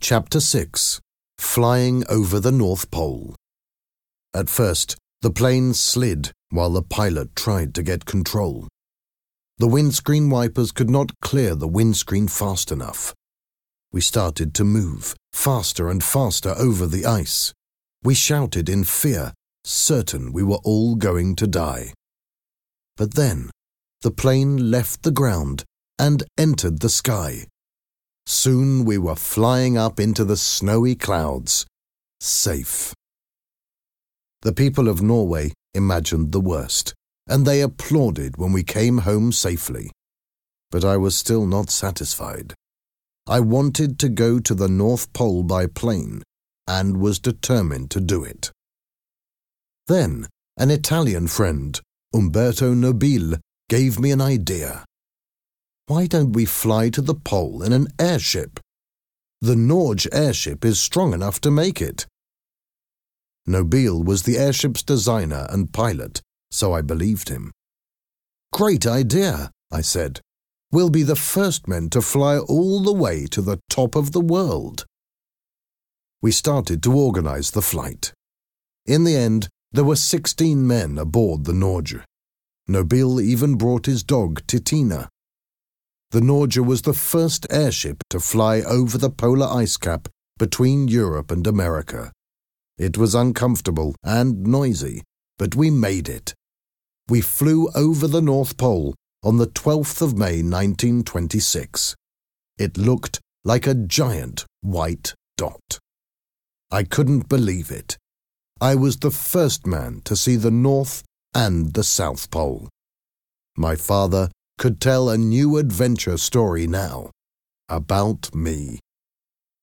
Chapter 6. Flying over the North Pole. At first, the plane slid while the pilot tried to get control. The windscreen wipers could not clear the windscreen fast enough. We started to move faster and faster over the ice. We shouted in fear, certain we were all going to die. But then, the plane left the ground and entered the sky. Soon we were flying up into the snowy clouds, safe. The people of Norway imagined the worst, and they applauded when we came home safely. But I was still not satisfied. I wanted to go to the North Pole by plane, and was determined to do it. Then, an Italian friend, Umberto Nobile, gave me an idea. Why don't we fly to the pole in an airship? The Norge airship is strong enough to make it. Nobile was the airship's designer and pilot, so I believed him. Great idea, I said. We'll be the first men to fly all the way to the top of the world. We started to organize the flight. In the end, there were 16 men aboard the Norge. Nobile even brought his dog, Titina. The Norge was the first airship to fly over the polar ice cap between Europe and America. It was uncomfortable and noisy, but we made it. We flew over the North Pole on the 12th of May 1926. It looked like a giant white dot. I couldn't believe it. I was the first man to see the North and the South Pole. My father could tell a new adventure story now about me.